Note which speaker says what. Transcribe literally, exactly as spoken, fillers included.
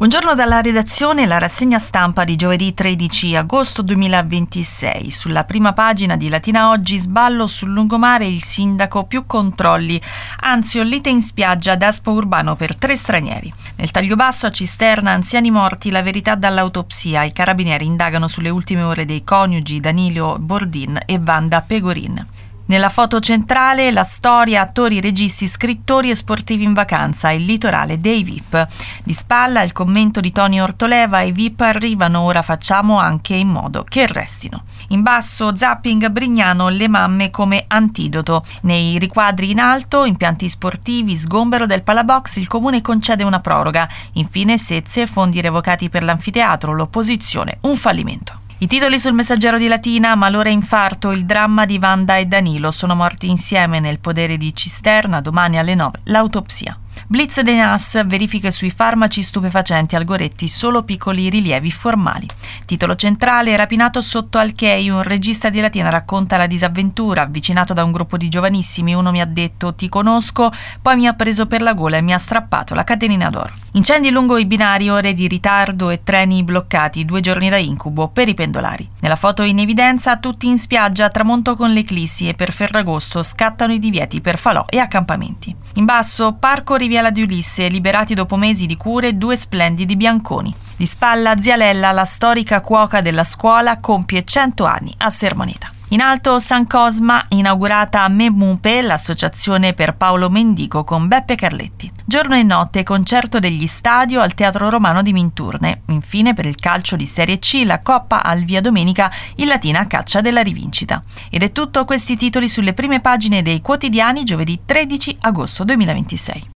Speaker 1: Buongiorno dalla redazione, la rassegna stampa di giovedì tredici agosto duemilaventisei. Sulla prima pagina di Latina Oggi, sballo sul lungomare, il sindaco, più controlli. Anzio, lite in spiaggia, daspo urbano per tre stranieri. Nel taglio basso a Cisterna, anziani morti, la verità dall'autopsia. I carabinieri indagano sulle ultime ore dei coniugi Danilo Bordin e Wanda Pegorin. Nella foto centrale la storia, attori, registi, scrittori e sportivi in vacanza, il litorale dei V I P. Di spalla il commento di Tony Ortoleva: i V I P arrivano, ora facciamo anche in modo che restino. In basso zapping Brignano, le mamme come antidoto. Nei riquadri in alto, impianti sportivi, sgombero del palabox, il comune concede una proroga. Infine Sezze, fondi revocati per l'anfiteatro, l'opposizione, un fallimento. I titoli sul Messaggero di Latina: malore infarto, il dramma di Wanda e Danilo, sono morti insieme nel podere di Cisterna, domani alle nove l'autopsia. Blitz dei N A S, verifiche sui farmaci stupefacenti, Algoretti, solo piccoli rilievi formali. Titolo centrale: rapinato sotto Alchei, un regista di Latina racconta la disavventura, avvicinato da un gruppo di giovanissimi, uno mi ha detto ti conosco, poi mi ha preso per la gola e mi ha strappato la catenina d'oro. Incendi lungo i binari, ore di ritardo e treni bloccati, due giorni da incubo per i pendolari. Nella foto in evidenza tutti in spiaggia, tramonto con l'eclissi e per Ferragosto scattano i divieti per falò e accampamenti. In basso Parco Riviera di Ulisse, liberati dopo mesi di cure due splendidi bianconi. Di spalla zia Lella, la storica cuoca della scuola, compie cento anni a Sermoneta. In alto San Cosma, inaugurata a Memupe, l'associazione per Paolo Mendico con Beppe Carletti. Giorno e notte, concerto degli Stadio al Teatro Romano di Minturne. Infine, per il calcio di Serie C, la Coppa al Via Domenica, il Latina a caccia della rivincita. Ed è tutto, questi titoli sulle prime pagine dei quotidiani, giovedì tredici agosto duemilaventisei.